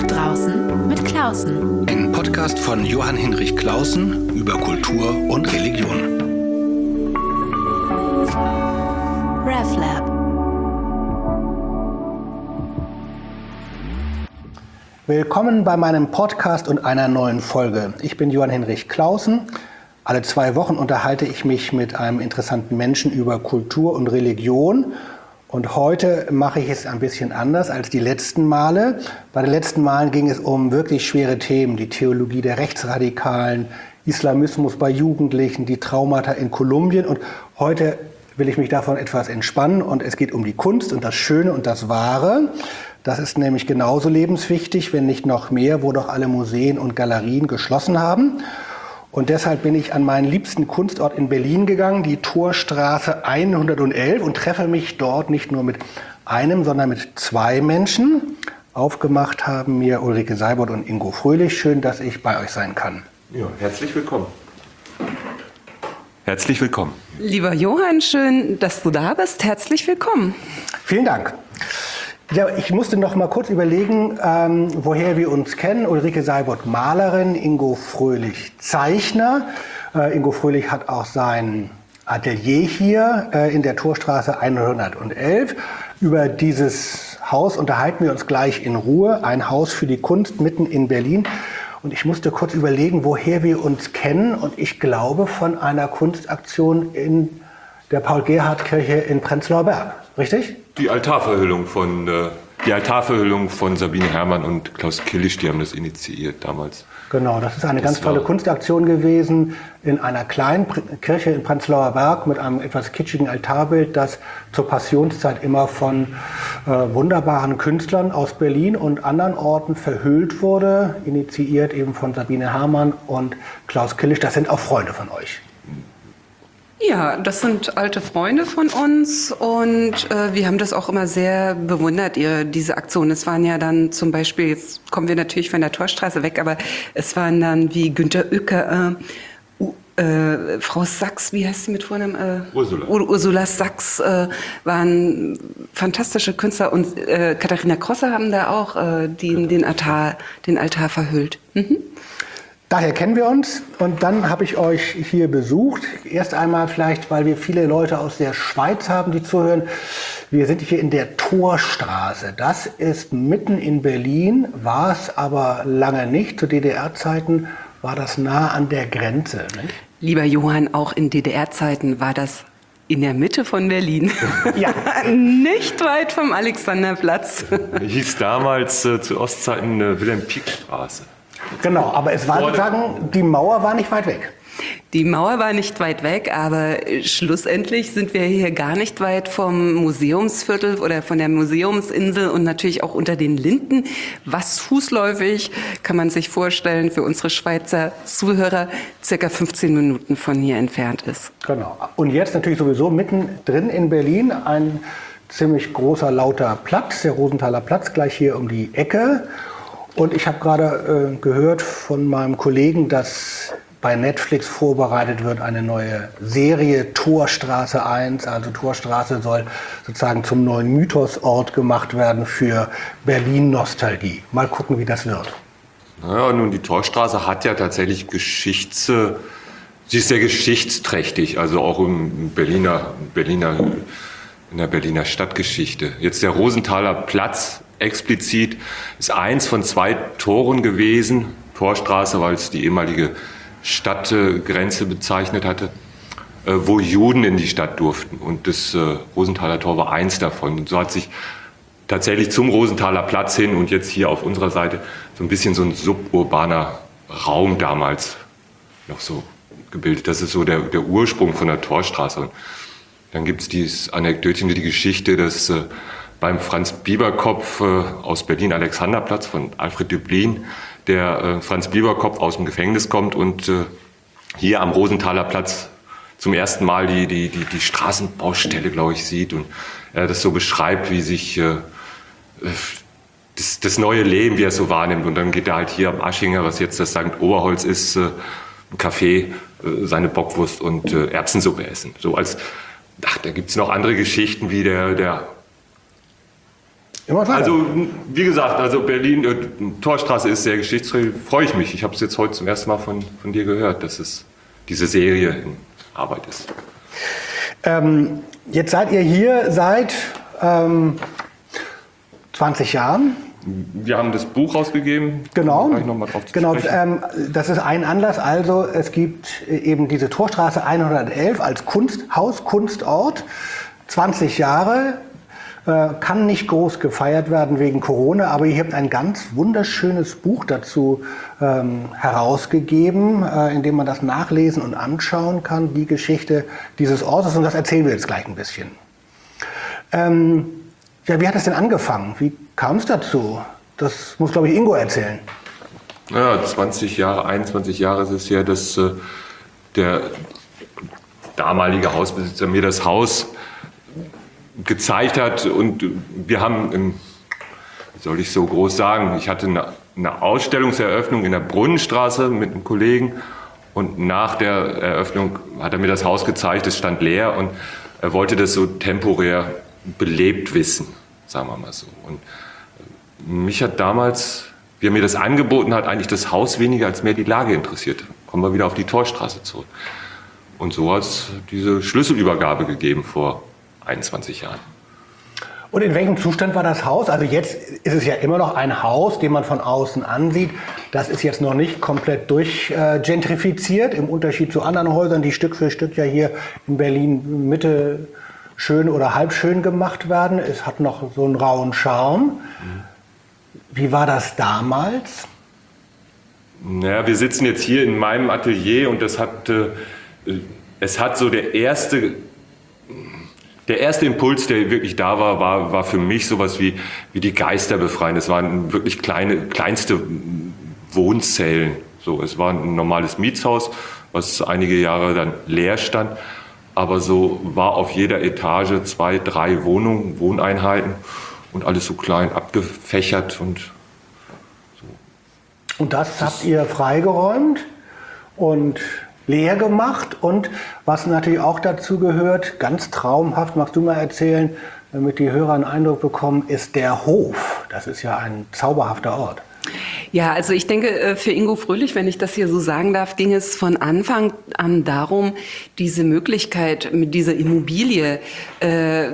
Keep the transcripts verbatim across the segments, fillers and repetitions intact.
draußen mit Klausen. Ein Podcast von Johann Hinrich Clausen über Kultur und Religion. RefLab. Willkommen bei meinem Podcast und einer neuen Folge. Ich bin Johann Hinrich Clausen. Alle zwei Wochen unterhalte ich mich mit einem interessanten Menschen über Kultur und Religion. Und heute mache ich es ein bisschen anders als die letzten Male. Bei den letzten Malen ging es um wirklich schwere Themen. Die Theologie der Rechtsradikalen, Islamismus bei Jugendlichen, die Traumata in Kolumbien. Und heute will ich mich davon etwas entspannen. Und es geht um die Kunst und das Schöne und das Wahre. Das ist nämlich genauso lebenswichtig, wenn nicht noch mehr, wo doch alle Museen und Galerien geschlossen haben. Und deshalb bin ich an meinen liebsten Kunstort in Berlin gegangen, die Torstraße hundertelf, und treffe mich dort nicht nur mit einem, sondern mit zwei Menschen. Aufgemacht haben mir Ulrike Seibert und Ingo Fröhlich. Schön, dass ich bei euch sein kann. Ja, herzlich willkommen. Herzlich willkommen. Lieber Johann, schön, dass du da bist. Herzlich willkommen. Vielen Dank. Ja, ich musste noch mal kurz überlegen, ähm, woher wir uns kennen. Ulrike Seibert, Malerin, Ingo Fröhlich, Zeichner. Äh, Ingo Fröhlich hat auch sein Atelier hier äh, in der Torstraße hundertelf. Über dieses Haus unterhalten wir uns gleich in Ruhe. Ein Haus für die Kunst mitten in Berlin. Und ich musste kurz überlegen, woher wir uns kennen. Und ich glaube von einer Kunstaktion in der Paul-Gerhardt-Kirche in Prenzlauer Berg. Richtig? Die Altarverhüllung von, äh, die Altarverhüllung von Sabine Herrmann und Klaus Killisch, die haben das initiiert damals. Genau, das ist eine das ganz tolle Kunstaktion gewesen in einer kleinen Kirche in Prenzlauer Berg mit einem etwas kitschigen Altarbild, das zur Passionszeit immer von äh, wunderbaren Künstlern aus Berlin und anderen Orten verhüllt wurde, initiiert eben von Sabine Herrmann und Klaus Killisch. Das sind auch Freunde von euch. Ja, das sind alte Freunde von uns und äh, wir haben das auch immer sehr bewundert, ihr, diese Aktion. Es waren ja dann zum Beispiel, jetzt kommen wir natürlich von der Torstraße weg, aber es waren dann wie Günter Uecke, äh, äh, Frau Sachs, wie heißt sie mit Vornamen? Äh, Ursula. Ur Ursula Sachs äh, waren fantastische Künstler und äh, Katharina Krosser haben da auch äh, die, den, Altar, den Altar verhüllt. Mhm. Daher kennen wir uns und dann habe ich euch hier besucht. Erst einmal vielleicht, weil wir viele Leute aus der Schweiz haben, die zuhören. Wir sind hier in der Torstraße. Das ist mitten in Berlin, war es aber lange nicht. Zu D D R-Zeiten war das nah an der Grenze, nicht? Lieber Johann, auch in D D R-Zeiten war das in der Mitte von Berlin. Ja. Nicht weit vom Alexanderplatz. Hieß damals äh, zu Ostzeiten äh, Wilhelm-Pieck-Straße. Genau, aber es war sozusagen, die Mauer war nicht weit weg. Die Mauer war nicht weit weg, aber schlussendlich sind wir hier gar nicht weit vom Museumsviertel oder von der Museumsinsel und natürlich auch unter den Linden, was fußläufig, kann man sich vorstellen, für unsere Schweizer Zuhörer circa fünfzehn Minuten von hier entfernt ist. Genau. Und jetzt natürlich sowieso mittendrin in Berlin ein ziemlich großer, lauter Platz, der Rosenthaler Platz, gleich hier um die Ecke. Und ich habe gerade äh, gehört von meinem Kollegen, dass bei Netflix vorbereitet wird eine neue Serie, Torstraße eins. Also Torstraße soll sozusagen zum neuen Mythosort gemacht werden für Berlin-Nostalgie. Mal gucken, wie das wird. Naja, nun, die Torstraße hat ja tatsächlich Geschichts... Sie ist sehr geschichtsträchtig, also auch im Berliner, Berliner, in der Berliner Stadtgeschichte. Jetzt der Rosenthaler Platz explizit ist eins von zwei Toren gewesen. Torstraße, weil es die ehemalige Stadtgrenze bezeichnet hatte, wo Juden in die Stadt durften. Und das Rosenthaler Tor war eins davon. Und so hat sich tatsächlich zum Rosenthaler Platz hin und jetzt hier auf unserer Seite so ein bisschen so ein suburbaner Raum damals noch so gebildet. Das ist so der, der Ursprung von der Torstraße. Und dann gibt es dieses Anekdötchen, die Geschichte, dass äh, beim Franz Bieberkopf äh, aus Berlin, Alexanderplatz von Alfred Döblin, der äh, Franz Bieberkopf aus dem Gefängnis kommt und äh, hier am Rosenthaler Platz zum ersten Mal die, die, die, die Straßenbaustelle, glaube ich, sieht und er das so beschreibt, wie sich äh, das, das neue Leben, wie er es so wahrnimmt. Und dann geht er halt hier am Aschinger, was jetzt das Sankt Oberholz ist, äh, ein Café, äh, seine Bockwurst und äh, Erbsensuppe essen. So als, ach, da gibt es noch andere Geschichten, wie der, der Immer weiter. Also, wie gesagt, also Berlin, äh, Torstraße ist sehr geschichtsträchtig, freue ich mich. Ich habe es jetzt heute zum ersten Mal von, von dir gehört, dass es diese Serie in Arbeit ist. Ähm, jetzt seid ihr hier seit ähm, zwanzig Jahren. Wir haben das Buch rausgegeben. Genau, Da noch mal drauf zu genau sprechen. ähm, das ist ein Anlass. Also es gibt eben diese Torstraße hundertelf als Kunsthaus, Kunstort, zwanzig Jahre. Kann nicht groß gefeiert werden wegen Corona, aber ihr habt ein ganz wunderschönes Buch dazu ähm, herausgegeben, äh, in dem man das nachlesen und anschauen kann, die Geschichte dieses Ortes. Und das erzählen wir jetzt gleich ein bisschen. Ähm, ja, wie hat es denn angefangen? Wie kam es dazu? Das muss, glaube ich, Ingo erzählen. Ja, zwanzig Jahre, einundzwanzig Jahre ist es ja, dass äh, der damalige Hausbesitzer mir das Haus gezeigt hat, und wir haben, im, wie soll ich so groß sagen, ich hatte eine, eine Ausstellungseröffnung in der Brunnenstraße mit einem Kollegen, und nach der Eröffnung hat er mir das Haus gezeigt, es stand leer, und er wollte das so temporär belebt wissen, sagen wir mal so. Und mich hat damals, wie er mir das angeboten hat, eigentlich das Haus weniger als mehr die Lage interessiert. Kommen wir wieder auf die Torstraße zurück. Und so hat es diese Schlüsselübergabe gegeben vor einundzwanzig Jahren. Und in welchem Zustand war das Haus? Also jetzt ist es ja immer noch ein Haus, den man von außen ansieht. Das ist jetzt noch nicht komplett durchgentrifiziert, im Unterschied zu anderen Häusern, die Stück für Stück ja hier in Berlin Mitte schön oder halb schön gemacht werden. Es hat noch so einen rauen Charme. Wie war das damals? Naja, wir sitzen jetzt hier in meinem Atelier, und das hat, äh, es hat so der erste... Der erste Impuls, der wirklich da war, war, war für mich sowas wie, wie die Geister befreien. Es waren wirklich kleine, kleinste Wohnzellen. So, es war ein normales Mietshaus, was einige Jahre dann leer stand. Aber so war auf jeder Etage zwei, drei Wohnungen, Wohneinheiten, und alles so klein abgefächert. Und, so. Und das habt ihr freigeräumt und leer gemacht, und was natürlich auch dazu gehört, ganz traumhaft, magst du mal erzählen, damit die Hörer einen Eindruck bekommen, ist der Hof. Das ist ja ein zauberhafter Ort. Ja, also ich denke, für Ingo Fröhlich, wenn ich das hier so sagen darf, ging es von Anfang an darum, diese Möglichkeit mit dieser Immobilie, äh,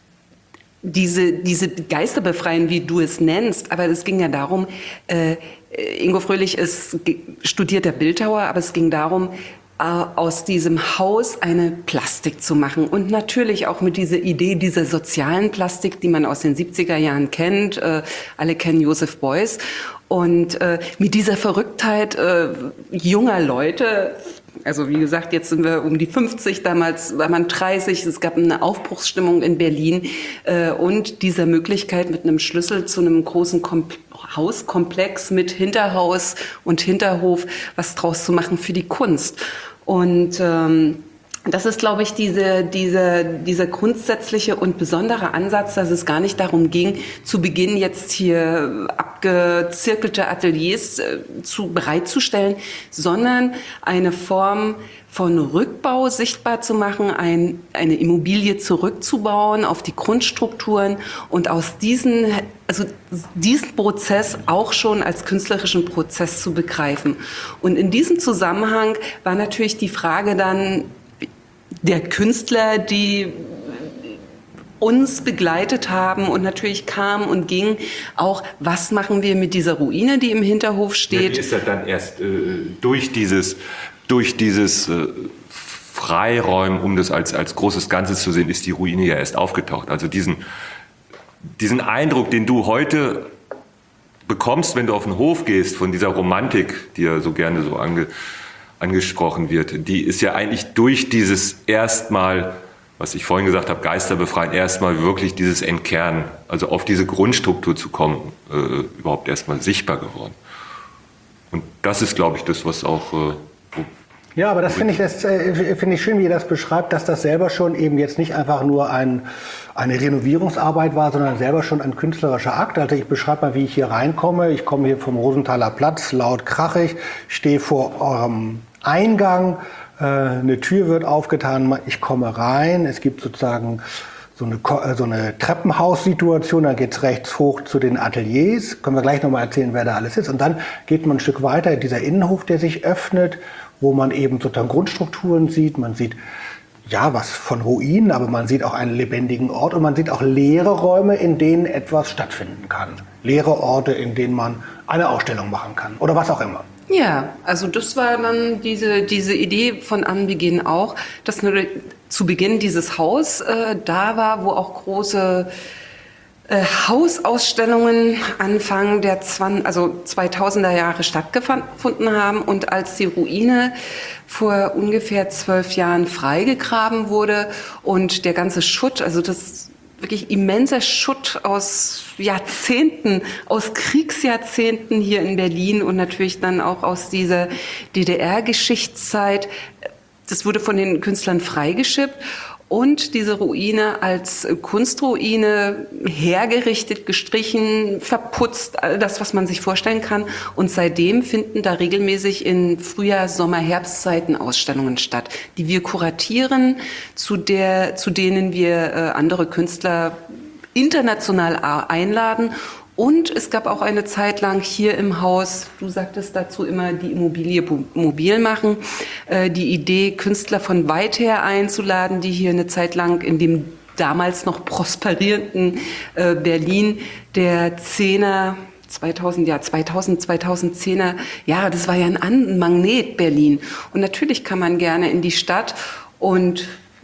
diese, diese Geister befreien, wie du es nennst. Aber es ging ja darum, äh, Ingo Fröhlich ist studierter Bildhauer, aber es ging darum, aus diesem Haus eine Plastik zu machen, und natürlich auch mit dieser Idee dieser sozialen Plastik, die man aus den siebziger Jahren kennt. Äh, alle kennen Joseph Beuys. Und äh, mit dieser Verrücktheit äh, junger Leute, also wie gesagt, jetzt sind wir um die fünfzig, damals war man dreißig, es gab eine Aufbruchsstimmung in Berlin, äh, und dieser Möglichkeit, mit einem Schlüssel zu einem großen Kom- Hauskomplex mit Hinterhaus und Hinterhof was draus zu machen für die Kunst. Und ähm, das ist, glaube ich, diese, diese, dieser grundsätzliche und besondere Ansatz, dass es gar nicht darum ging, zu Beginn jetzt hier abgezirkelte Ateliers äh, zu, bereitzustellen, sondern eine Form von Rückbau sichtbar zu machen, ein, eine Immobilie zurückzubauen auf die Grundstrukturen und aus diesen, also diesen Prozess auch schon als künstlerischen Prozess zu begreifen. Und in diesem Zusammenhang war natürlich die Frage dann, der Künstler, die uns begleitet haben und natürlich kamen und gingen, auch, was machen wir mit dieser Ruine, die im Hinterhof steht? Ja, die ist ja dann erst äh, durch dieses, durch dieses äh, Freiräumen, um das als, als großes Ganzes zu sehen, ist die Ruine ja erst aufgetaucht. Also diesen, diesen Eindruck, den du heute bekommst, wenn du auf den Hof gehst, von dieser Romantik, die ja so gerne so ange, angesprochen wird, die ist ja eigentlich durch dieses erstmal, was ich vorhin gesagt habe, Geister befreien, erstmal wirklich dieses Entkernen, also auf diese Grundstruktur zu kommen, äh, überhaupt erstmal sichtbar geworden. Und das ist, glaube ich, das, was auch... Äh, wo ja, aber das finde ich, das, äh, finde ich schön, wie ihr das beschreibt, dass das selber schon eben jetzt nicht einfach nur ein, eine Renovierungsarbeit war, sondern selber schon ein künstlerischer Akt. Also ich beschreibe mal, wie ich hier reinkomme. Ich komme hier vom Rosenthaler Platz, laut krachig, stehe vor eurem Eingang, äh, eine Tür wird aufgetan, ich komme rein, es gibt sozusagen so eine, Ko- äh, so eine Treppenhaussituation, dann geht's rechts hoch zu den Ateliers, können wir gleich nochmal erzählen, wer da alles ist. Und dann geht man ein Stück weiter, dieser Innenhof, der sich öffnet, wo man eben sozusagen Grundstrukturen sieht, man sieht ja was von Ruinen, aber man sieht auch einen lebendigen Ort und man sieht auch leere Räume, in denen etwas stattfinden kann. Leere Orte, in denen man eine Ausstellung machen kann oder was auch immer. Ja, also das war dann diese, diese Idee von Anbeginn auch, dass nur zu Beginn dieses Haus äh, da war, wo auch große äh, Hausausstellungen Anfang der zwanzig, also zweitausender Jahre stattgefunden haben. Und als die Ruine vor ungefähr zwölf Jahren freigegraben wurde und der ganze Schutt, also das wirklich immenser Schutt aus Jahrzehnten, aus Kriegsjahrzehnten hier in Berlin und natürlich dann auch aus dieser D D R-Geschichtszeit. Das wurde von den Künstlern freigeschippt und diese Ruine als Kunstruine hergerichtet, gestrichen, verputzt, all das, was man sich vorstellen kann. Und seitdem finden da regelmäßig in Frühjahr-, Sommer-, Herbstzeiten Ausstellungen statt, die wir kuratieren, zu der, zu denen wir äh, andere Künstler international einladen. Und es gab auch eine Zeit lang hier im Haus, du sagtest dazu immer, die Immobilie mobil machen, äh, die Idee, Künstler von weit her einzuladen, die hier eine Zeit lang in dem damals noch prosperierenden äh, Berlin der Zehner, zweitausend, ja, zweitausend, zweitausendzehner Jahre, das war ja ein Magnet Berlin. Und natürlich kann man gerne in die Stadt und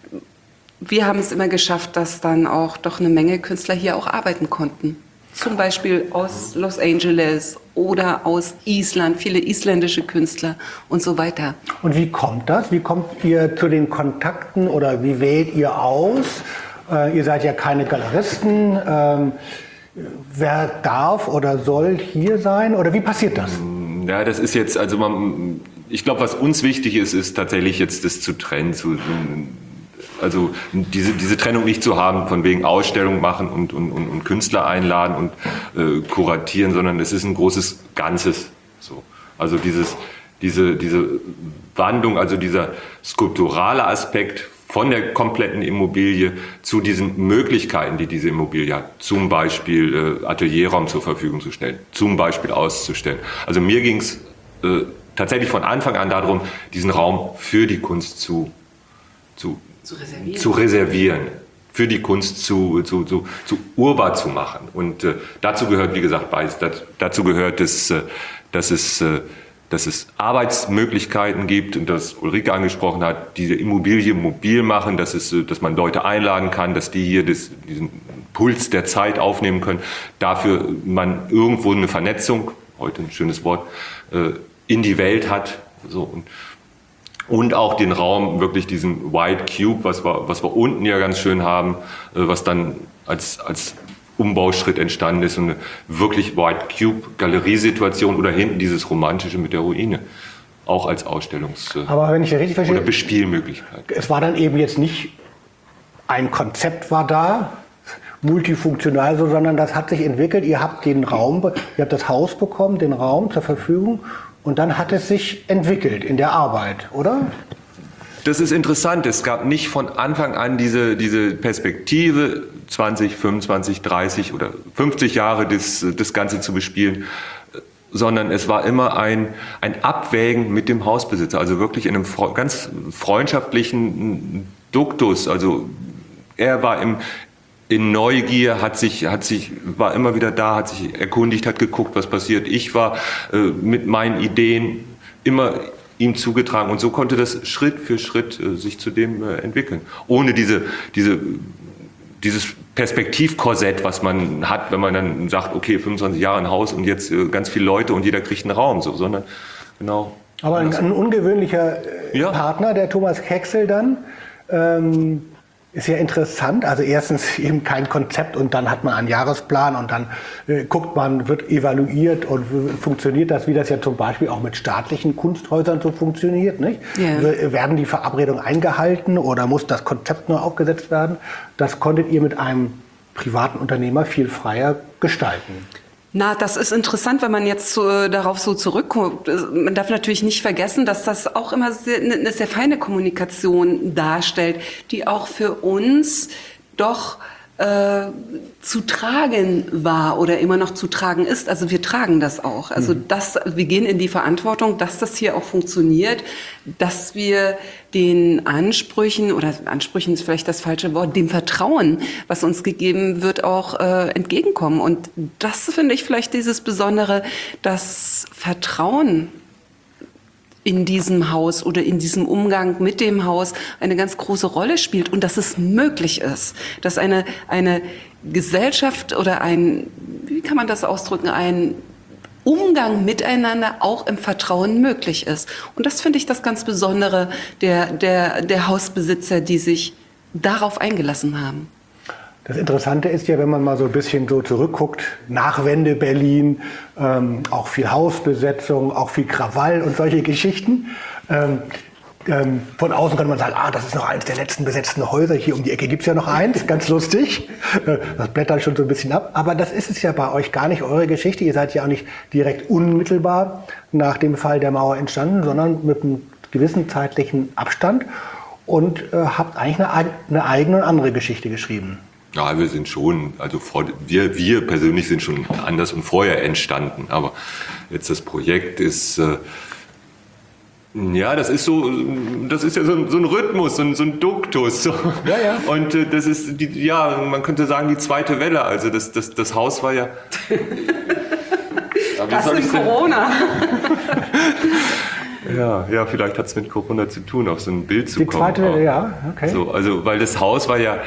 wir haben es immer geschafft, dass dann auch doch eine Menge Künstler hier auch arbeiten konnten. Zum Beispiel aus Los Angeles oder aus Island, viele isländische Künstler und so weiter. Und wie kommt das? Wie kommt ihr zu den Kontakten oder wie wählt ihr aus? Äh, ihr seid ja keine Galeristen. Ähm, wer darf oder soll hier sein? Oder wie passiert das? Ja, das ist jetzt, also man, ich glaube, was uns wichtig ist, ist tatsächlich jetzt das zu trennen, zu Also diese, diese Trennung nicht zu haben, von wegen Ausstellung machen und, und, und, und Künstler einladen und äh, kuratieren, sondern es ist ein großes Ganzes. So. Also dieses, diese, diese Wandlung, also dieser skulpturale Aspekt von der kompletten Immobilie zu diesen Möglichkeiten, die diese Immobilie hat, zum Beispiel äh, Atelierraum zur Verfügung zu stellen, zum Beispiel auszustellen. Also mir ging es äh, tatsächlich von Anfang an darum, diesen Raum für die Kunst zu, zu Zu reservieren. zu reservieren, für die Kunst zu, zu, zu, zu urbar zu machen. Und äh, dazu gehört, wie gesagt, beides. Das, dazu gehört, dass, äh, dass, es, äh, dass es Arbeitsmöglichkeiten gibt und das Ulrike angesprochen hat, diese Immobilie mobil machen, dass, es, äh, dass man Leute einladen kann, dass die hier das, diesen Puls der Zeit aufnehmen können. Dafür man irgendwo eine Vernetzung, heute ein schönes Wort, äh, in die Welt hat. So, und, Und auch den Raum, wirklich diesen White Cube, was wir, was wir unten ja ganz schön haben, was dann als, als Umbauschritt entstanden ist. Und eine wirklich White Cube Galeriesituation oder hinten dieses Romantische mit der Ruine. Auch als Ausstellungs- Aber wenn ich das richtig verstehe, oder Bespielmöglichkeit. Es war dann eben jetzt nicht ein Konzept war da, multifunktional, so, sondern das hat sich entwickelt. Ihr habt den Raum, ihr habt das Haus bekommen, den Raum zur Verfügung. Und dann hat es sich entwickelt in der Arbeit, oder? Das ist interessant. Es gab nicht von Anfang an diese, diese Perspektive, zwanzig, fünfundzwanzig, dreißig oder fünfzig Jahre das, das Ganze zu bespielen, sondern es war immer ein, ein Abwägen mit dem Hausbesitzer, also wirklich in einem ganz freundschaftlichen Duktus. Also er war im, in Neugier, hat sich, hat sich, war immer wieder da, hat sich erkundigt, hat geguckt, was passiert. Ich war äh, mit meinen Ideen immer ihm zugetragen und so konnte das Schritt für Schritt äh, sich zu dem äh, entwickeln. Ohne diese, diese, dieses Perspektivkorsett, was man hat, wenn man dann sagt, okay, fünfundzwanzig Jahre ein Haus und jetzt äh, ganz viele Leute und jeder kriegt einen Raum, so, sondern genau. Aber ein, ein ungewöhnlicher äh, Ja. Partner, der Thomas Kexel dann, ähm, ist ja interessant. Also erstens eben kein Konzept und dann hat man einen Jahresplan und dann äh, guckt man, wird evaluiert und w- funktioniert das, wie das ja zum Beispiel auch mit staatlichen Kunsthäusern so funktioniert, nicht? Ja. W- Werden die Verabredungen eingehalten oder muss das Konzept nur aufgesetzt werden? Das konntet ihr mit einem privaten Unternehmer viel freier gestalten. Na, das ist interessant, wenn man jetzt so, darauf so zurückguckt. Man darf natürlich nicht vergessen, dass das auch immer sehr, eine sehr feine Kommunikation darstellt, die auch für uns doch äh, zu tragen war oder immer noch zu tragen ist. Also wir tragen das auch. Also das, wir gehen in die Verantwortung, dass das hier auch funktioniert, dass wir den Ansprüchen, oder Ansprüchen ist vielleicht das falsche Wort, dem Vertrauen, was uns gegeben wird, auch äh, entgegenkommen. Und das finde ich vielleicht dieses Besondere, das Vertrauen in diesem Haus oder in diesem Umgang mit dem Haus eine ganz große Rolle spielt und dass es möglich ist, dass eine, eine Gesellschaft oder ein, wie kann man das ausdrücken, ein Umgang miteinander auch im Vertrauen möglich ist. Und das finde ich das ganz Besondere der, der, der Hausbesitzer, die sich darauf eingelassen haben. Das Interessante ist ja, wenn man mal so ein bisschen so zurückguckt, Nachwende Berlin, ähm, auch viel Hausbesetzung, auch viel Krawall und solche Geschichten. Ähm, ähm, von außen kann man sagen, ah, das ist noch eines der letzten besetzten Häuser. Hier um die Ecke gibt's ja noch eins, ganz lustig. Das blättert schon so ein bisschen ab. Aber das ist es ja bei euch gar nicht, eure Geschichte. Ihr seid ja auch nicht direkt unmittelbar nach dem Fall der Mauer entstanden, sondern mit einem gewissen zeitlichen Abstand und äh, habt eigentlich eine, eine eigene und andere Geschichte geschrieben. Ja, wir sind schon, also vor, wir, wir persönlich sind schon anders und vorher entstanden. Aber jetzt das Projekt ist, äh, ja, das ist so, das ist ja so ein, so ein Rhythmus, so ein, so ein Duktus. So. Ja, ja. Und äh, das ist, die, ja, man könnte sagen, die zweite Welle. Also das, das, das Haus war ja. Das ist Corona. Ja, ja, vielleicht hat es mit Corona zu tun, auf so ein Bild zu die kommen. Die zweite Welle, ja, okay. So, also, weil das Haus war ja.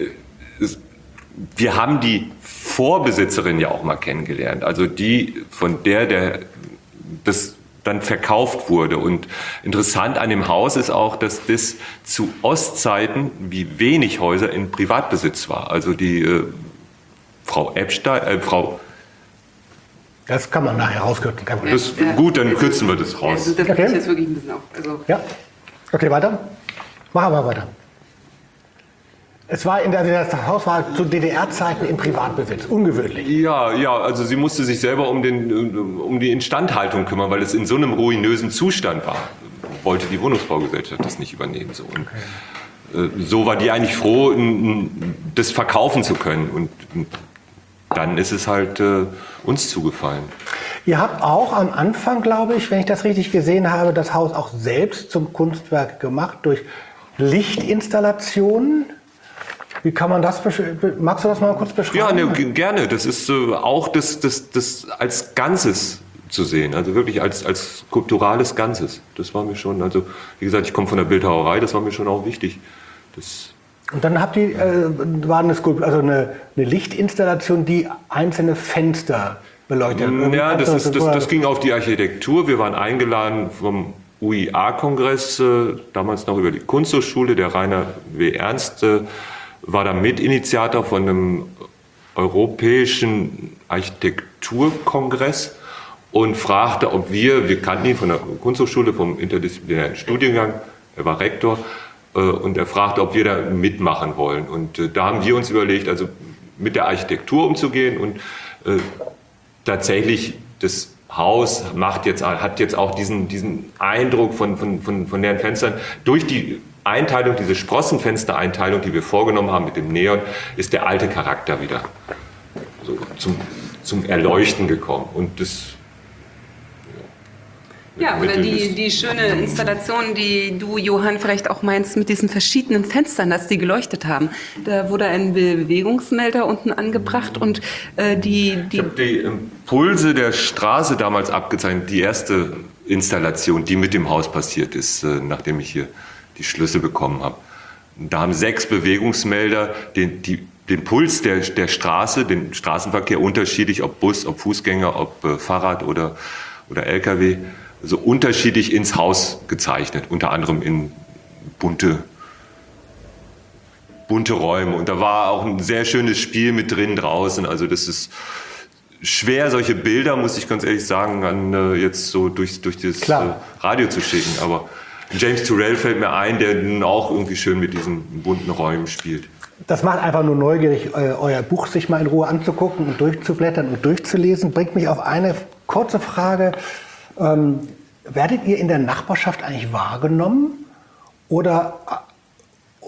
Wir haben die Vorbesitzerin ja auch mal kennengelernt, also die, von der, der das dann verkauft wurde. Und interessant an dem Haus ist auch, dass das zu Ostzeiten wie wenig Häuser in Privatbesitz war. Also die äh, Frau Epstein, äh, Frau... Das kann man nachher rauskürzen, kein Problem. Das, gut, dann kürzen wir das raus. Also, das Okay. ist jetzt wirklich ein bisschen auf. Also Ja, okay, weiter. Machen wir weiter. Es war in der, das Haus war zu D D R-Zeiten in Privatbesitz, ungewöhnlich. Ja, ja, also sie musste sich selber um, den, um die Instandhaltung kümmern, weil es in so einem ruinösen Zustand war. Wollte die Wohnungsbaugesellschaft das nicht übernehmen. So. Und, äh, so war die eigentlich froh, n, n, das verkaufen zu können. Und, und dann ist es halt äh, uns zugefallen. Ihr habt auch am Anfang, glaube ich, wenn ich das richtig gesehen habe, das Haus auch selbst zum Kunstwerk gemacht durch Lichtinstallationen. Wie kann man das, magst du das mal kurz beschreiben? Ja, ne, gerne. Das ist äh, auch das, das, das als Ganzes zu sehen, also wirklich als, als skulpturales Ganzes. Das war mir schon, also wie gesagt, ich komme von der Bildhauerei, das war mir schon auch wichtig. Das Und dann habt ihr, äh, war eine, Skulpt- also eine, eine Lichtinstallation, die einzelne Fenster beleuchtet. Ja, das, ist, das, das ging auf die Architektur. Wir waren eingeladen vom U I A-Kongress, äh, damals noch über die Kunsthochschule. Der Rainer W. Ernst äh, war da Mitinitiator von einem europäischen Architekturkongress und fragte, ob wir, wir kannten ihn von der Kunsthochschule, vom interdisziplinären Studiengang, er war Rektor, äh, und er fragte, ob wir da mitmachen wollen. Und äh, da haben wir uns überlegt, also mit der Architektur umzugehen und äh, tatsächlich das Haus macht jetzt, hat jetzt auch diesen, diesen Eindruck von, von, von, von leeren Fenstern. Durch die Einteilung, diese Sprossenfenstereinteilung, die wir vorgenommen haben mit dem Neon, ist der alte Charakter wieder so zum, zum Erleuchten gekommen. Und das Ja, oder die, die schöne Installation, die du, Johann, vielleicht auch meinst, mit diesen verschiedenen Fenstern, dass die geleuchtet haben. Da wurde ein Bewegungsmelder unten angebracht und äh, die... die Ich habe die Impulse der Straße damals abgezeichnet, die erste Installation, die mit dem Haus passiert ist, äh, nachdem ich hier die Schlüssel bekommen habe. Da haben sechs Bewegungsmelder den, die, den Puls der, der Straße, den Straßenverkehr unterschiedlich, ob Bus, ob Fußgänger, ob äh, Fahrrad oder, oder L K W, so unterschiedlich ins Haus gezeichnet, unter anderem in bunte, bunte Räume. Und da war auch ein sehr schönes Spiel mit drin draußen. Also das ist schwer, solche Bilder, muss ich ganz ehrlich sagen, an, äh, jetzt so durch, durch das äh, Radio zu schicken. Aber James Turrell fällt mir ein, der nun auch irgendwie schön mit diesen bunten Räumen spielt. Das macht einfach nur neugierig, euer Buch sich mal in Ruhe anzugucken und durchzublättern und durchzulesen. Bringt mich auf eine kurze Frage. Ähm, werdet ihr in der Nachbarschaft eigentlich wahrgenommen? Oder,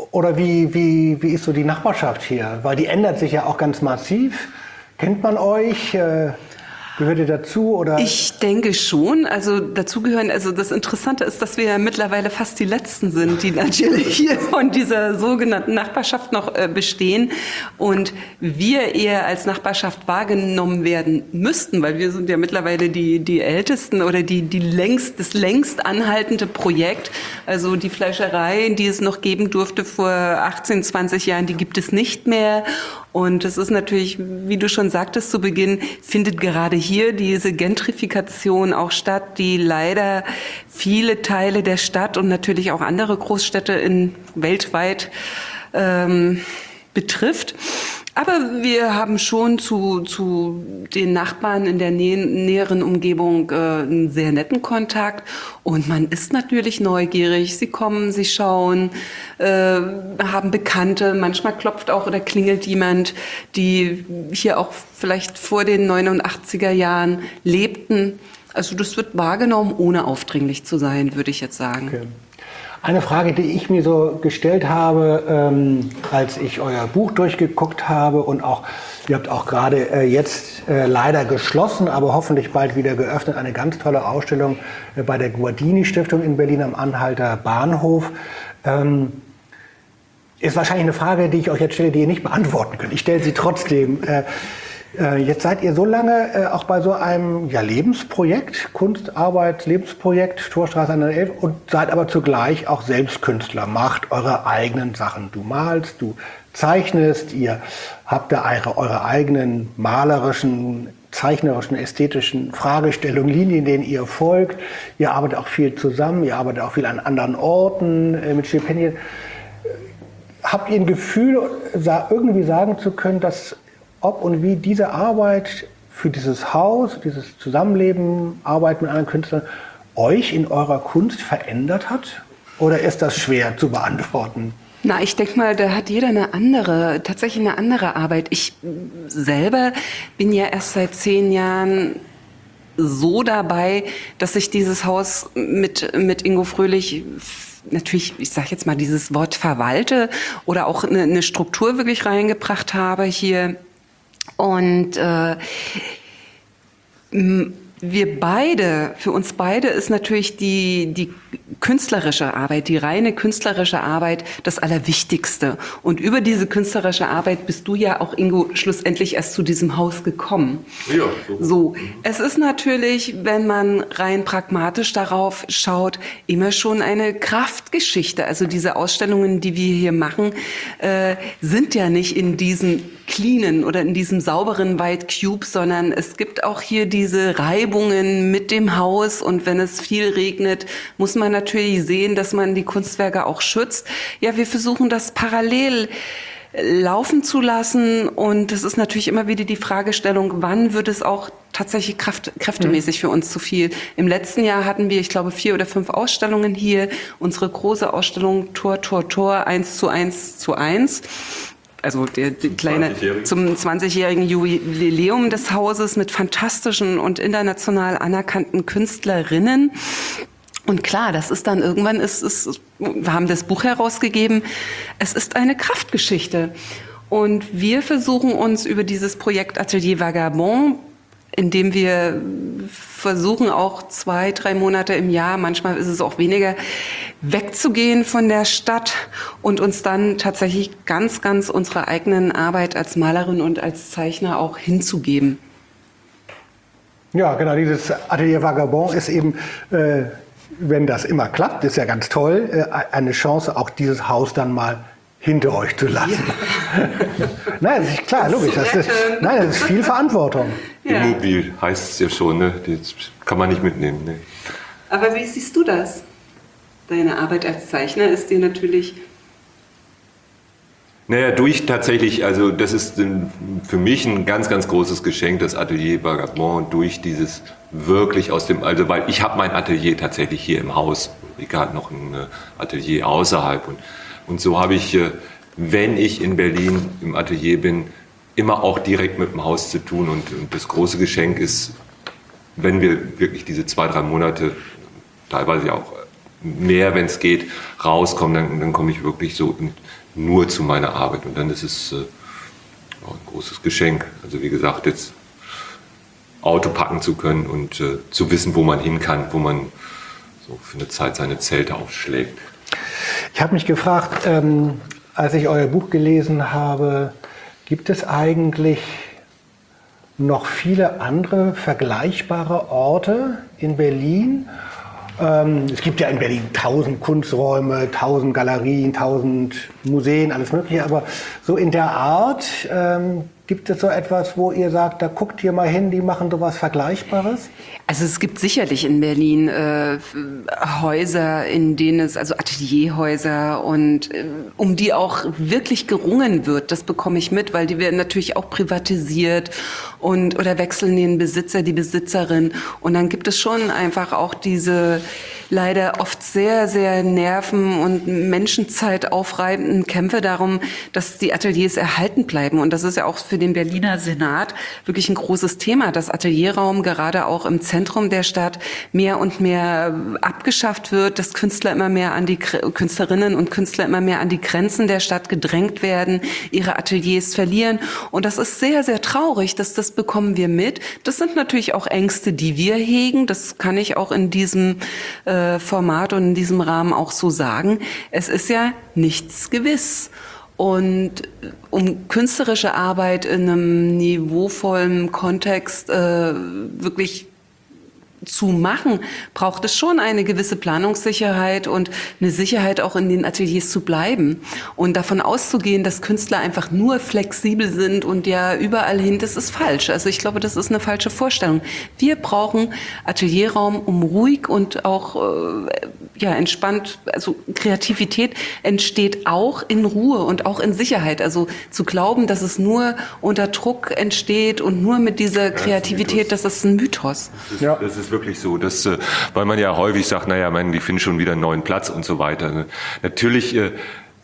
Oder wie, wie, wie ist so die Nachbarschaft hier? Weil die ändert sich ja auch ganz massiv. Kennt man euch? Äh, Gehört ihr dazu? Oder? Ich denke schon. Also dazu gehören, also das Interessante ist, dass wir ja mittlerweile fast die Letzten sind, die natürlich hier von dieser sogenannten Nachbarschaft noch äh, bestehen. Und wir eher als Nachbarschaft wahrgenommen werden müssten, weil wir sind ja mittlerweile die, die Ältesten oder die, die längst, das längst anhaltende Projekt. Also die Fleischerei, die es noch geben durfte vor achtzehn, zwanzig Jahren, die gibt es nicht mehr. Und es ist natürlich, wie du schon sagtest zu Beginn, findet gerade hier diese Gentrifikation auch statt, die leider viele Teile der Stadt und natürlich auch andere Großstädte in weltweit ähm, betrifft. Aber wir haben schon zu, zu den Nachbarn in der nä näheren Umgebung äh, einen sehr netten Kontakt. Und man ist natürlich neugierig. Sie kommen, sie schauen, äh, haben Bekannte. Manchmal klopft auch oder klingelt jemand, die hier auch vielleicht vor den neunundachtziger Jahren lebten. Also das wird wahrgenommen, ohne aufdringlich zu sein, würde ich jetzt sagen. Okay. Eine Frage, die ich mir so gestellt habe, ähm, als ich euer Buch durchgeguckt habe und auch, ihr habt auch gerade äh, jetzt äh, leider geschlossen, aber hoffentlich bald wieder geöffnet, eine ganz tolle Ausstellung äh, bei der Guardini-Stiftung in Berlin am Anhalter Bahnhof. Ähm, ist wahrscheinlich eine Frage, die ich euch jetzt stelle, die ihr nicht beantworten könnt. Ich stelle sie trotzdem. Äh, Jetzt seid ihr so lange äh, auch bei so einem ja, Lebensprojekt, Kunstarbeit, Lebensprojekt, Torstraße hundertelf und seid aber zugleich auch selbst Künstler, macht eure eigenen Sachen. Du malst, du zeichnest, ihr habt da eure, eure eigenen malerischen, zeichnerischen, ästhetischen Fragestellungen, Linien, denen ihr folgt. Ihr arbeitet auch viel zusammen, ihr arbeitet auch viel an anderen Orten äh, mit Stipendien. Habt ihr ein Gefühl, irgendwie sagen zu können, dass ob und wie diese Arbeit für dieses Haus, dieses Zusammenleben, Arbeit mit anderen Künstlern euch in eurer Kunst verändert hat? Oder ist das schwer zu beantworten? Na, ich denke mal, da hat jeder eine andere, tatsächlich eine andere Arbeit. Ich selber bin ja erst seit zehn Jahren so dabei, dass ich dieses Haus mit, mit Ingo Fröhlich natürlich, ich sage jetzt mal dieses Wort verwalte oder auch eine, eine Struktur wirklich reingebracht habe hier. Und äh, wir beide, für uns beide ist natürlich die, die künstlerische Arbeit, die reine künstlerische Arbeit das Allerwichtigste. Und über diese künstlerische Arbeit bist du ja auch, Ingo, schlussendlich erst zu diesem Haus gekommen. Ja, so. So, es ist natürlich, wenn man rein pragmatisch darauf schaut, immer schon eine Kraftgeschichte. Also diese Ausstellungen, die wir hier machen, äh, sind ja nicht in diesem cleanen oder in diesem sauberen White Cube, sondern es gibt auch hier diese Reibungen mit dem Haus, und wenn es viel regnet, muss man natürlich sehen, dass man die Kunstwerke auch schützt. Ja, wir versuchen das parallel laufen zu lassen, und es ist natürlich immer wieder die Fragestellung, wann wird es auch tatsächlich kraft, kräftemäßig für uns zu viel. Im letzten Jahr hatten wir, ich glaube, vier oder fünf Ausstellungen hier. Unsere große Ausstellung Tor, Tor, Tor, eins zu eins zu eins. Also der, der kleine zum zwanzigjährigen Jubiläum des Hauses mit fantastischen und international anerkannten Künstlerinnen. Und klar, das ist dann irgendwann, ist, ist, wir haben das Buch herausgegeben, es ist eine Kraftgeschichte. Und wir versuchen uns über dieses Projekt Atelier Vagabond, indem wir versuchen, auch zwei, drei Monate im Jahr, manchmal ist es auch weniger, wegzugehen von der Stadt und uns dann tatsächlich ganz, ganz unserer eigenen Arbeit als Malerin und als Zeichner auch hinzugeben. Ja, genau, dieses Atelier Vagabond ist eben, äh, wenn das immer klappt, ist ja ganz toll, äh, eine Chance, auch dieses Haus dann mal hinter euch zu lassen. Ja. Nein, das ist klar, logisch. Das ist, nein, das ist viel Verantwortung. Ja. Immobil heißt es ja schon, ne? Das kann man nicht mitnehmen. Ne? Aber wie siehst du das? Deine Arbeit als Zeichner ist dir natürlich... Naja, durch tatsächlich, also das ist für mich ein ganz, ganz großes Geschenk, das Atelier Vagabond, durch dieses wirklich aus dem, also weil ich habe mein Atelier tatsächlich hier im Haus, Rika hat noch ein Atelier außerhalb, und, und so habe ich, wenn ich in Berlin im Atelier bin, immer auch direkt mit dem Haus zu tun, und, und das große Geschenk ist, wenn wir wirklich diese zwei, drei Monate, teilweise auch mehr, wenn es geht, rauskomme, dann, dann komme ich wirklich so nur zu meiner Arbeit. Und dann ist es äh, ein großes Geschenk. Also wie gesagt, jetzt Auto packen zu können und äh, zu wissen, wo man hin kann, wo man so für eine Zeit seine Zelte aufschlägt. Ich habe mich gefragt, ähm, als ich euer Buch gelesen habe, gibt es eigentlich noch viele andere vergleichbare Orte in Berlin? Ähm, es gibt ja in Berlin tausend Kunsträume, tausend Galerien, tausend Museen, alles Mögliche. Aber so in der Art, ähm, gibt es so etwas, wo ihr sagt, da guckt ihr mal hin, die machen sowas Vergleichbares? Also es gibt sicherlich in Berlin äh, Häuser, in denen es, also Atelierhäuser und äh, um die auch wirklich gerungen wird. Das bekomme ich mit, weil die werden natürlich auch privatisiert und oder wechseln den Besitzer, die Besitzerin. Und dann gibt es schon einfach auch diese leider oft sehr, sehr nerven- und Menschenzeit aufreibenden Kämpfe darum, dass die Ateliers erhalten bleiben. Und das ist ja auch für den Berliner Senat wirklich ein großes Thema, dass Atelierraum gerade auch im Zentrum der Stadt mehr und mehr abgeschafft wird, dass Künstler immer mehr an die Künstlerinnen und Künstler immer mehr an die Grenzen der Stadt gedrängt werden, ihre Ateliers verlieren. Und das ist sehr, sehr traurig, dass das bekommen wir mit. Das sind natürlich auch Ängste, die wir hegen. Das kann ich auch in diesem äh, Format und in diesem Rahmen auch so sagen. Es ist ja nichts gewiss. Und um künstlerische Arbeit in einem niveauvollen Kontext äh, wirklich zu machen, braucht es schon eine gewisse Planungssicherheit und eine Sicherheit, auch in den Ateliers zu bleiben. Und davon auszugehen, dass Künstler einfach nur flexibel sind und ja überall hin, das ist falsch. Also ich glaube, das ist eine falsche Vorstellung. Wir brauchen Atelierraum, um ruhig und auch äh, ja entspannt, also Kreativität entsteht auch in Ruhe und auch in Sicherheit. Also zu glauben, dass es nur unter Druck entsteht und nur mit dieser Kreativität, das ist ein Mythos. Das ist, ja. das ist wirklich so, dass, weil man ja häufig sagt, naja, man, die finden schon wieder einen neuen Platz und so weiter. Natürlich äh,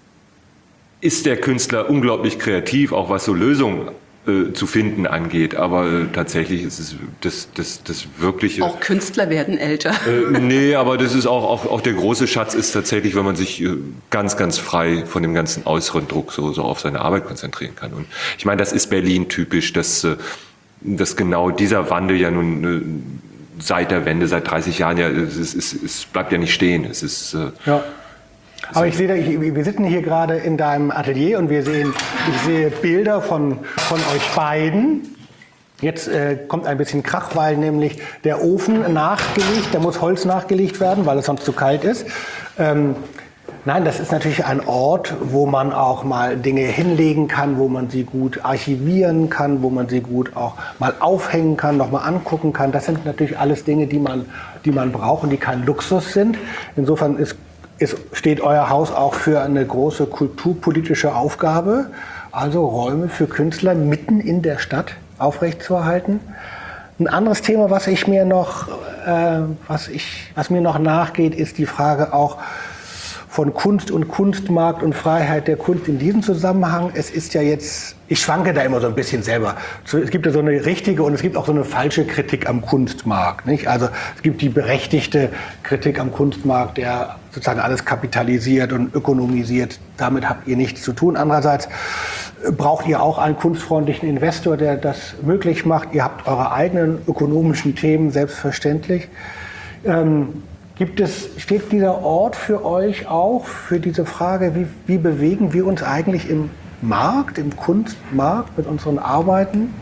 ist der Künstler unglaublich kreativ, auch was so Lösungen äh, zu finden angeht, aber äh, tatsächlich ist es das, das, das wirkliche... Auch Künstler werden älter. Äh, nee, aber das ist auch, auch, auch der große Schatz ist tatsächlich, wenn man sich äh, ganz, ganz frei von dem ganzen äußeren Druck so, so auf seine Arbeit konzentrieren kann. Und ich meine, das ist Berlin typisch, dass, äh, dass genau dieser Wandel ja nun... Äh, seit der Wende, seit dreißig Jahren, ja, es, ist, es, es bleibt ja nicht stehen. Es ist, äh, ja. Aber ich sehe, ich, wir sitzen hier gerade in deinem Atelier und wir sehen, ich sehe Bilder von, von euch beiden. Jetzt äh, kommt ein bisschen Krach, weil nämlich der Ofen nachgelegt, da muss Holz nachgelegt werden, weil es sonst zu kalt ist. Ähm, Nein, das ist natürlich ein Ort, wo man auch mal Dinge hinlegen kann, wo man sie gut archivieren kann, wo man sie gut auch mal aufhängen kann, noch mal angucken kann. Das sind natürlich alles Dinge, die man, die man braucht und die kein Luxus sind. Insofern ist, ist, steht euer Haus auch für eine große kulturpolitische Aufgabe, also Räume für Künstler mitten in der Stadt aufrechtzuerhalten. Ein anderes Thema, was ich mir noch, äh, was ich, was mir noch nachgeht, ist die Frage auch von Kunst und Kunstmarkt und Freiheit der Kunst in diesem Zusammenhang. Es ist ja jetzt, ich schwanke da immer so ein bisschen selber. Es gibt ja so eine richtige und es gibt auch so eine falsche Kritik am Kunstmarkt, nicht? Also es gibt die berechtigte Kritik am Kunstmarkt, der sozusagen alles kapitalisiert und ökonomisiert. Damit habt ihr nichts zu tun. Andererseits braucht ihr auch einen kunstfreundlichen Investor, der das möglich macht. Ihr habt eure eigenen ökonomischen Themen, selbstverständlich. Ähm, Gibt es, steht dieser Ort für euch auch für diese Frage, wie, wie bewegen wir uns eigentlich im Markt, im Kunstmarkt mit unseren Arbeiten?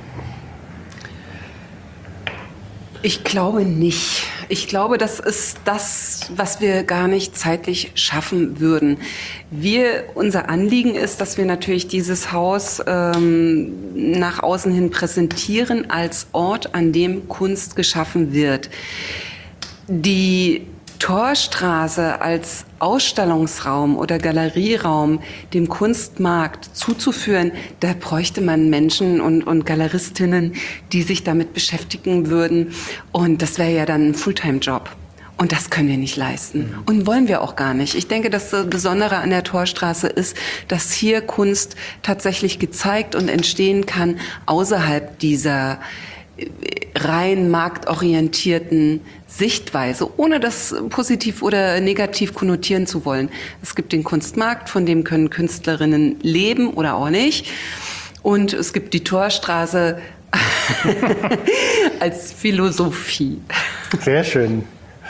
Ich glaube nicht. Ich glaube, das ist das, was wir gar nicht zeitlich schaffen würden. Wir, unser Anliegen ist, dass wir natürlich dieses Haus ähm, nach außen hin präsentieren als Ort, an dem Kunst geschaffen wird. Die Torstraße als Ausstellungsraum oder Galerieraum dem Kunstmarkt zuzuführen, da bräuchte man Menschen und, und Galeristinnen, die sich damit beschäftigen würden. Und das wäre ja dann ein Fulltime-Job. Und das können wir nicht leisten. Und wollen wir auch gar nicht. Ich denke, das Besondere an der Torstraße ist, dass hier Kunst tatsächlich gezeigt und entstehen kann außerhalb dieser rein marktorientierten Sichtweise, ohne das positiv oder negativ konnotieren zu wollen. Es gibt den Kunstmarkt, von dem können Künstlerinnen leben oder auch nicht. Und es gibt die Torstraße als Philosophie. Sehr schön.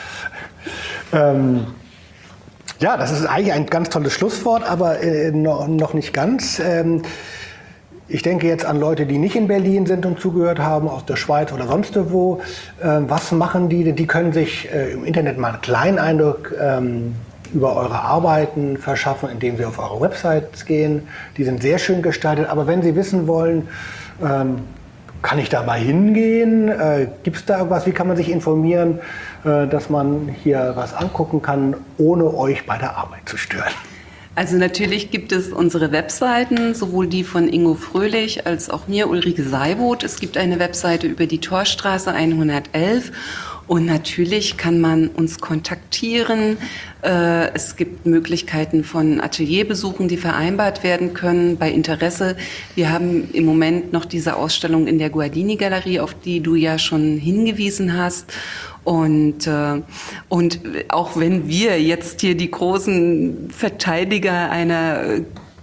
Ähm, ja, das ist eigentlich ein ganz tolles Schlusswort, aber äh, noch, noch nicht ganz. Ähm, ich denke jetzt an Leute, die nicht in Berlin sind und zugehört haben, aus der Schweiz oder sonst wo. Ähm, was machen die? Die können sich äh, im Internet mal einen kleinen Eindruck ähm, über eure Arbeiten verschaffen, indem sie auf eure Websites gehen. Die sind sehr schön gestaltet. Aber wenn sie wissen wollen, ähm, kann ich da mal hingehen? Äh, Gibt es da irgendwas? Wie kann man sich informieren, äh, dass man hier was angucken kann, ohne euch bei der Arbeit zu stören? Also natürlich gibt es unsere Webseiten, sowohl die von Ingo Fröhlich als auch mir, Ulrike Seiboth. Es gibt eine Webseite über die Torstraße hundertelf. Und natürlich kann man uns kontaktieren. Äh, es gibt Möglichkeiten von Atelierbesuchen, die vereinbart werden können bei Interesse. Wir haben im Moment noch diese Ausstellung in der Guardini-Galerie, auf die du ja schon hingewiesen hast. Und, äh, und auch wenn wir jetzt hier die großen Verteidiger einer äh,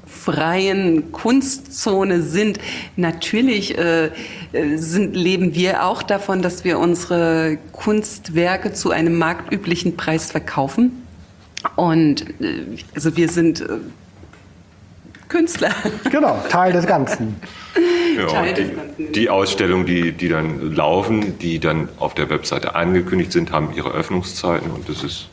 freien Kunstzone sind. Natürlich äh, sind, leben wir auch davon, dass wir unsere Kunstwerke zu einem marktüblichen Preis verkaufen. Und äh, also wir sind äh, Künstler. Genau, Teil des Ganzen. Ja, Teil und des die, Ganzen. die Ausstellungen, die, die dann laufen, die dann auf der Webseite angekündigt sind, haben ihre Öffnungszeiten und das ist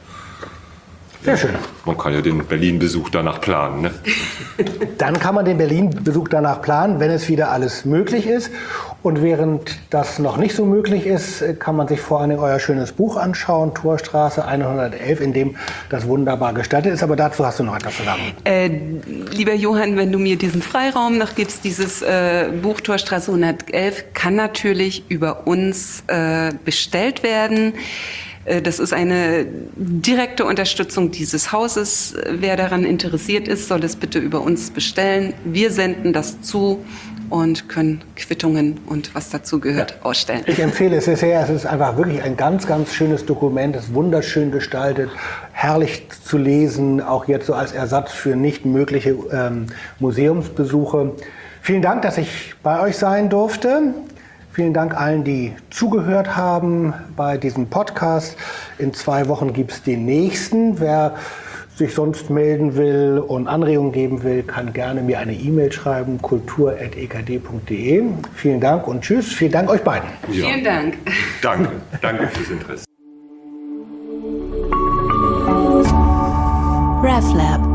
Sehr schön. Man kann ja den Berlin-Besuch danach planen. Ne? Dann kann man den Berlin-Besuch danach planen, wenn es wieder alles möglich ist. Und während das noch nicht so möglich ist, kann man sich vor allem euer schönes Buch anschauen, Torstraße hundertelf, in dem das wunderbar gestaltet ist. Aber dazu hast du noch etwas zu sagen. Äh, lieber Johann, wenn du mir diesen Freiraum noch gibst, dieses äh, Buch Torstraße hundertelf kann natürlich über uns äh, bestellt werden. Das ist eine direkte Unterstützung dieses Hauses. Wer daran interessiert ist, soll es bitte über uns bestellen. Wir senden das zu und können Quittungen und was dazu gehört ja. ausstellen. Ich empfehle es sehr. Es ist einfach wirklich ein ganz, ganz schönes Dokument. Es ist wunderschön gestaltet, herrlich zu lesen, auch jetzt so als Ersatz für nicht mögliche ähm, Museumsbesuche. Vielen Dank, dass ich bei euch sein durfte. Vielen Dank allen, die zugehört haben bei diesem Podcast. In zwei Wochen gibt es den nächsten. Wer sich sonst melden will und Anregungen geben will, kann gerne mir eine E-Mail schreiben, kultur at e k d punkt d e. Vielen Dank und tschüss. Vielen Dank euch beiden. Ja. Vielen Dank. Danke. Danke fürs Interesse. RefLab